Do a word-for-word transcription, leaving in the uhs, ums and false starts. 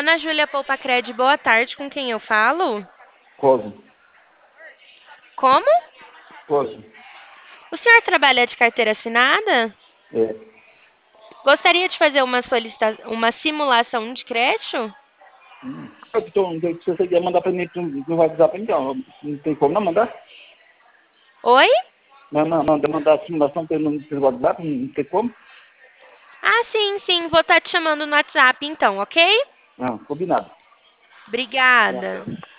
Ana Júlia Poupa Cred, boa tarde, com quem eu falo? Cosmo. Como? Cosmo. O senhor trabalha de carteira assinada? É. Gostaria de fazer uma solicita... uma simulação de crédito? Hum. Então, se você quer mandar para mim no no WhatsApp, então, não tem como não mandar? Oi? Não, não, não, de mandar a simulação pelo, pelo WhatsApp, não tem como? Ah, sim, sim, vou estar te chamando no WhatsApp então, ok? Não, combinado. Obrigada.